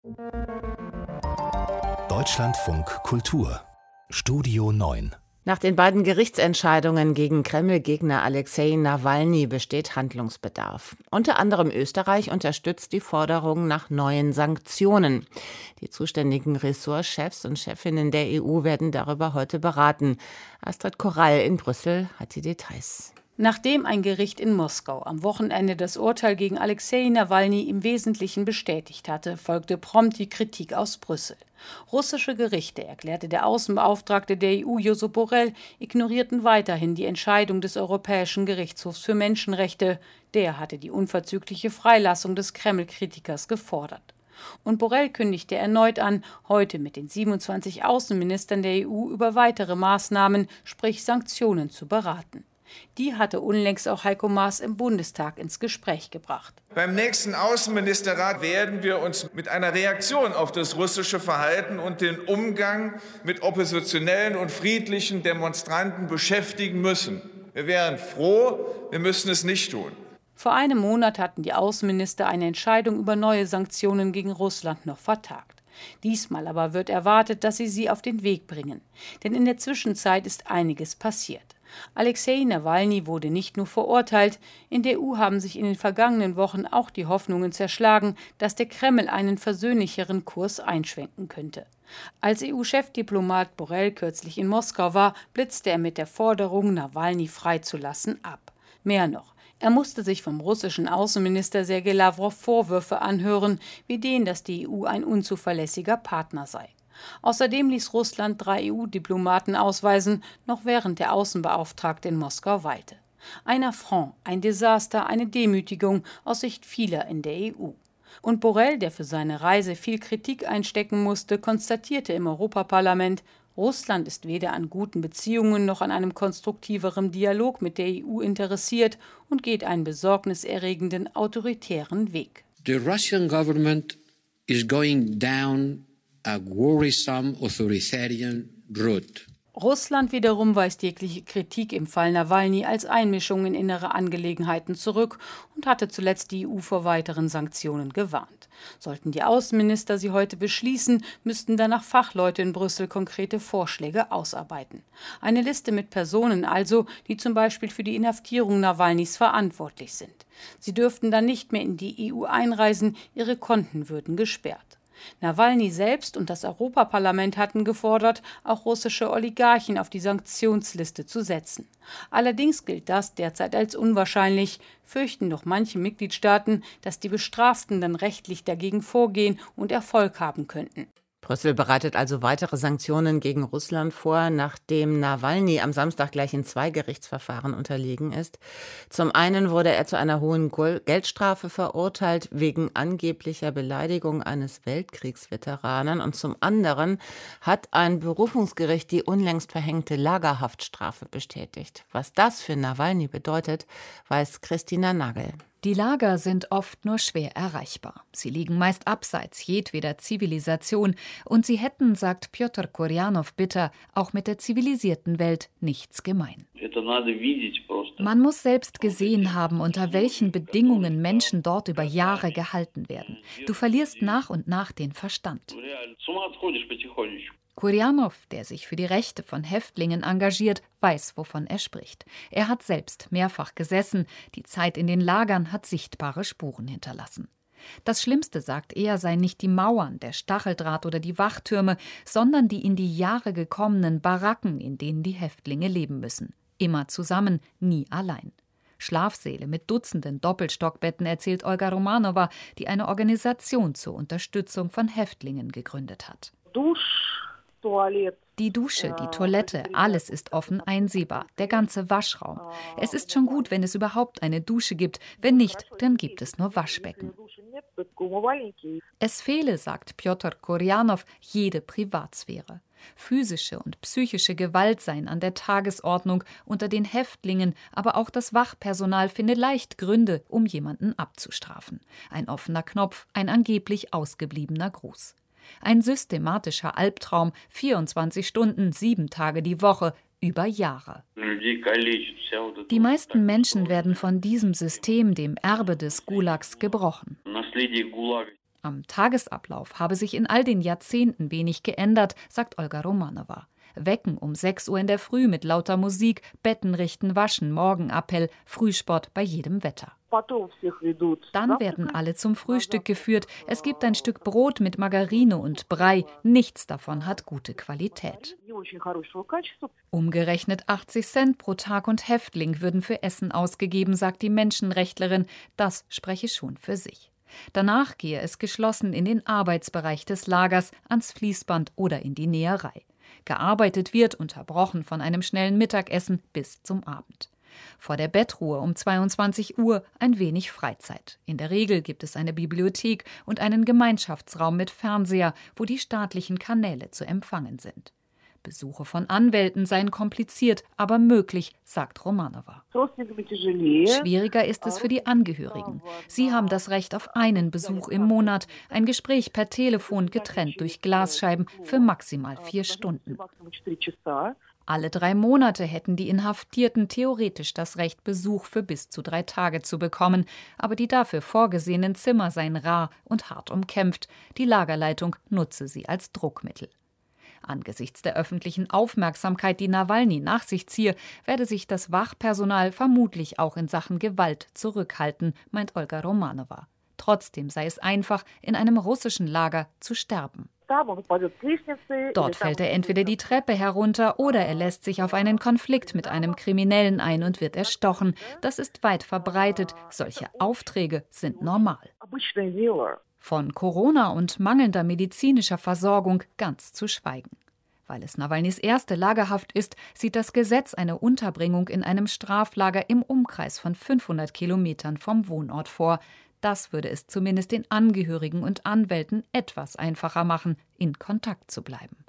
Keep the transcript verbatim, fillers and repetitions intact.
Deutschlandfunk Kultur Studio neun. Nach den beiden Gerichtsentscheidungen gegen Kreml-Gegner Alexei Nawalny besteht Handlungsbedarf. Unter anderem Österreich unterstützt die Forderung nach neuen Sanktionen. Die zuständigen Ressortchefs und Chefinnen der E U werden darüber heute beraten. Astrid Korall in Brüssel hat die Details. Nachdem ein Gericht in Moskau am Wochenende das Urteil gegen Alexei Nawalny im Wesentlichen bestätigt hatte, folgte prompt die Kritik aus Brüssel. Russische Gerichte, erklärte der Außenbeauftragte der E U Josep Borrell, ignorierten weiterhin die Entscheidung des Europäischen Gerichtshofs für Menschenrechte. Der hatte die unverzügliche Freilassung des Kreml-Kritikers gefordert. Und Borrell kündigte erneut an, heute mit den siebenundzwanzig Außenministern der E U über weitere Maßnahmen, sprich Sanktionen, zu beraten. Die hatte unlängst auch Heiko Maas im Bundestag ins Gespräch gebracht. Beim nächsten Außenministerrat werden wir uns mit einer Reaktion auf das russische Verhalten und den Umgang mit oppositionellen und friedlichen Demonstranten beschäftigen müssen. Wir wären froh, wir müssen es nicht tun. Vor einem Monat hatten die Außenminister eine Entscheidung über neue Sanktionen gegen Russland noch vertagt. Diesmal aber wird erwartet, dass sie sie auf den Weg bringen. Denn in der Zwischenzeit ist einiges passiert. Alexei Nawalny wurde nicht nur verurteilt, in der E U haben sich in den vergangenen Wochen auch die Hoffnungen zerschlagen, dass der Kreml einen versöhnlicheren Kurs einschwenken könnte. Als E U-Chefdiplomat Borrell kürzlich in Moskau war, blitzte er mit der Forderung, Nawalny freizulassen, ab. Mehr noch, er musste sich vom russischen Außenminister Sergei Lawrow Vorwürfe anhören, wie denen, dass die E U ein unzuverlässiger Partner sei. Außerdem ließ Russland drei E U-Diplomaten ausweisen, noch während der Außenbeauftragte in Moskau weilte. Ein Affront, ein Desaster, eine Demütigung aus Sicht vieler in der E U. Und Borrell, der für seine Reise viel Kritik einstecken musste, konstatierte im Europaparlament, Russland ist weder an guten Beziehungen noch an einem konstruktiveren Dialog mit der E U interessiert und geht einen besorgniserregenden autoritären Weg. The Russian government is going down a worrisome authoritarian route. Russland wiederum weist jegliche Kritik im Fall Nawalny als Einmischung in innere Angelegenheiten zurück und hatte zuletzt die E U vor weiteren Sanktionen gewarnt. Sollten die Außenminister sie heute beschließen, müssten danach Fachleute in Brüssel konkrete Vorschläge ausarbeiten. Eine Liste mit Personen also, die zum Beispiel für die Inhaftierung Nawalnys verantwortlich sind. Sie dürften dann nicht mehr in die E U einreisen, ihre Konten würden gesperrt. Nawalny selbst und das Europaparlament hatten gefordert, auch russische Oligarchen auf die Sanktionsliste zu setzen. Allerdings gilt das derzeit als unwahrscheinlich, fürchten doch manche Mitgliedstaaten, dass die Bestraften dann rechtlich dagegen vorgehen und Erfolg haben könnten. Brüssel bereitet also weitere Sanktionen gegen Russland vor, nachdem Nawalny am Samstag gleich in zwei Gerichtsverfahren unterlegen ist. Zum einen wurde er zu einer hohen Geldstrafe verurteilt wegen angeblicher Beleidigung eines Weltkriegsveteranen und zum anderen hat ein Berufungsgericht die unlängst verhängte Lagerhaftstrafe bestätigt. Was das für Nawalny bedeutet, weiß Christina Nagel. Die Lager sind oft nur schwer erreichbar. Sie liegen meist abseits jedweder Zivilisation und sie hätten, sagt Pjotr Kurjanow bitter, auch mit der zivilisierten Welt nichts gemein. Man muss selbst gesehen haben, unter welchen Bedingungen Menschen dort über Jahre gehalten werden. Du verlierst nach und nach den Verstand. Kurjanow, der sich für die Rechte von Häftlingen engagiert, weiß, wovon er spricht. Er hat selbst mehrfach gesessen. Die Zeit in den Lagern hat sichtbare Spuren hinterlassen. Das Schlimmste, sagt er, seien nicht die Mauern, der Stacheldraht oder die Wachtürme, sondern die in die Jahre gekommenen Baracken, in denen die Häftlinge leben müssen. Immer zusammen, nie allein. Schlafsäle mit Dutzenden Doppelstockbetten, erzählt Olga Romanowa, die eine Organisation zur Unterstützung von Häftlingen gegründet hat. Die Dusche, die Toilette, alles ist offen einsehbar, der ganze Waschraum. Es ist schon gut, wenn es überhaupt eine Dusche gibt, wenn nicht, dann gibt es nur Waschbecken. Es fehle, sagt Pjotr Kurjanow, jede Privatsphäre. Physische und psychische Gewalt seien an der Tagesordnung unter den Häftlingen, aber auch das Wachpersonal finde leicht Gründe, um jemanden abzustrafen. Ein offener Knopf, ein angeblich ausgebliebener Gruß. Ein systematischer Albtraum, vierundzwanzig Stunden, sieben Tage die Woche, über Jahre. Die meisten Menschen werden von diesem System, dem Erbe des Gulags, gebrochen. Am Tagesablauf habe sich in all den Jahrzehnten wenig geändert, sagt Olga Romanowa. Wecken um sechs Uhr in der Früh mit lauter Musik, Betten richten, waschen, Morgenappell, Frühsport bei jedem Wetter. Dann werden alle zum Frühstück geführt. Es gibt ein Stück Brot mit Margarine und Brei. Nichts davon hat gute Qualität. Umgerechnet achtzig Cent pro Tag und Häftling würden für Essen ausgegeben, sagt die Menschenrechtlerin. Das spreche schon für sich. Danach gehe es geschlossen in den Arbeitsbereich des Lagers, ans Fließband oder in die Näherei. Gearbeitet wird, unterbrochen von einem schnellen Mittagessen bis zum Abend. Vor der Bettruhe um zweiundzwanzig Uhr ein wenig Freizeit. In der Regel gibt es eine Bibliothek und einen Gemeinschaftsraum mit Fernseher, wo die staatlichen Kanäle zu empfangen sind. Besuche von Anwälten seien kompliziert, aber möglich, sagt Romanowa. Schwieriger ist es für die Angehörigen. Sie haben das Recht auf einen Besuch im Monat, ein Gespräch per Telefon getrennt durch Glasscheiben für maximal vier Stunden. Alle drei Monate hätten die Inhaftierten theoretisch das Recht, Besuch für bis zu drei Tage zu bekommen, aber die dafür vorgesehenen Zimmer seien rar und hart umkämpft. Die Lagerleitung nutze sie als Druckmittel. Angesichts der öffentlichen Aufmerksamkeit, die Nawalny nach sich ziehe, werde sich das Wachpersonal vermutlich auch in Sachen Gewalt zurückhalten, meint Olga Romanowa. Trotzdem sei es einfach, in einem russischen Lager zu sterben. Dort fällt er entweder die Treppe herunter oder er lässt sich auf einen Konflikt mit einem Kriminellen ein und wird erstochen. Das ist weit verbreitet. Solche Aufträge sind normal. Von Corona und mangelnder medizinischer Versorgung ganz zu schweigen. Weil es Nawalnys erste Lagerhaft ist, sieht das Gesetz eine Unterbringung in einem Straflager im Umkreis von fünfhundert Kilometern vom Wohnort vor. Das würde es zumindest den Angehörigen und Anwälten etwas einfacher machen, in Kontakt zu bleiben.